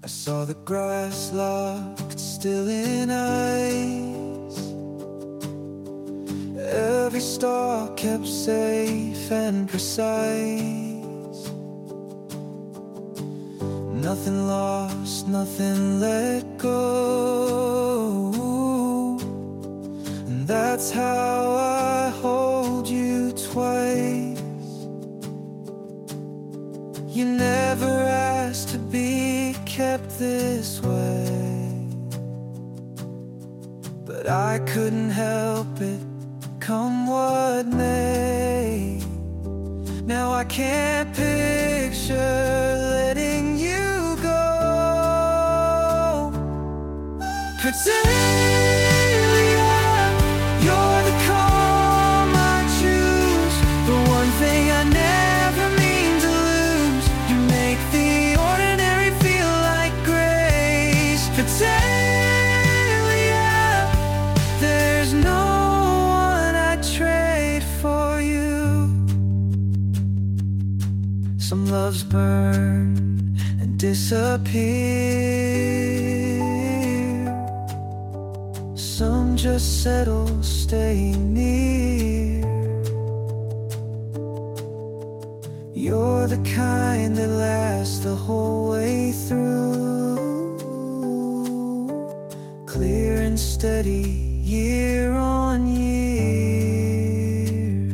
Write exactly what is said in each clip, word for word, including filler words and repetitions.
I saw the grass locked still in ice. Every star kept safe and precise. Nothing lost, nothing let go. And that's how I hold you twice. You never asked to be kept this way, but I couldn't help it, come what may. Now I can't picture letting you go. Petunia, you're the calm I choose, the one thing I never mean to lose. You make the ordinary feel like grace. Petunia, there's no one I'd trade for you. Some loves burn and disappear. Some just settle, stay near. You're the kind that lasts the whole way through, clear and steady, year on year.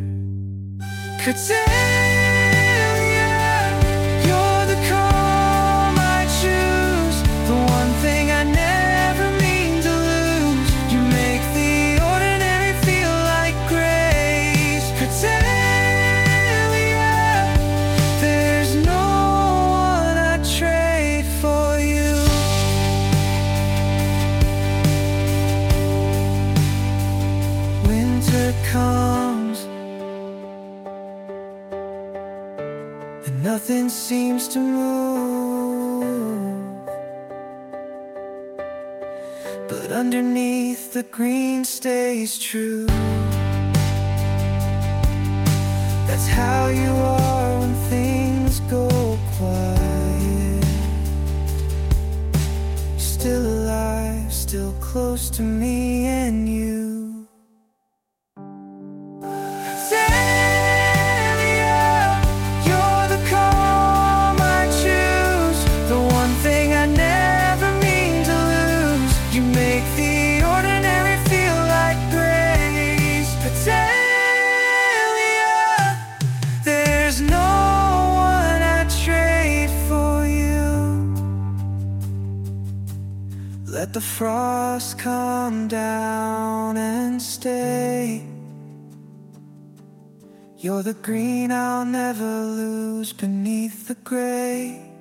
Cordelia, you're the calm I choose, the one thing I never mean to lose. You make the ordinary feel like grace. Cordelia, there's no one I'd trade for you. Winter comes and nothing seems to move, but underneath the green stays true. That's how you are when things go quiet. You're still alive, still close to me and you. Let the frost come down and stay. You're the green I'll never lose beneath the gray.